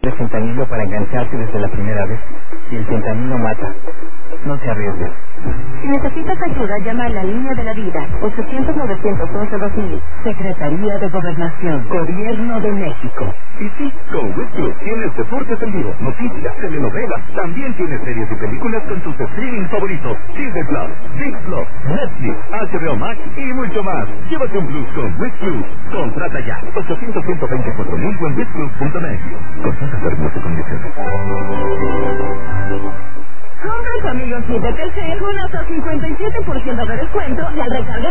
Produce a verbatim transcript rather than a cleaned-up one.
El fentanilo para engancharte desde la primera vez. Y el fentanilo mata. No te arriesgues. Si necesitas ayuda, llama a la línea de la vida. ochocientos, novecientos once, dos mil. Secretaría de Gobernación. Gobierno de México. Y sí, con Westclub tienes deportes en vivo, noticias, telenovelas. También tienes series y películas con tus streaming favoritos. Disney Plus, Disney Plus, Netflix, H B O Max y mucho más. Llévate un plus con Westclub. Contrata ya. ochocientos, ciento veinticuatro mil en westclub punto net. Consulta términos y condiciones. Compra su amigo Kit de Telcel con hasta cincuenta y siete por ciento de descuento y al recargar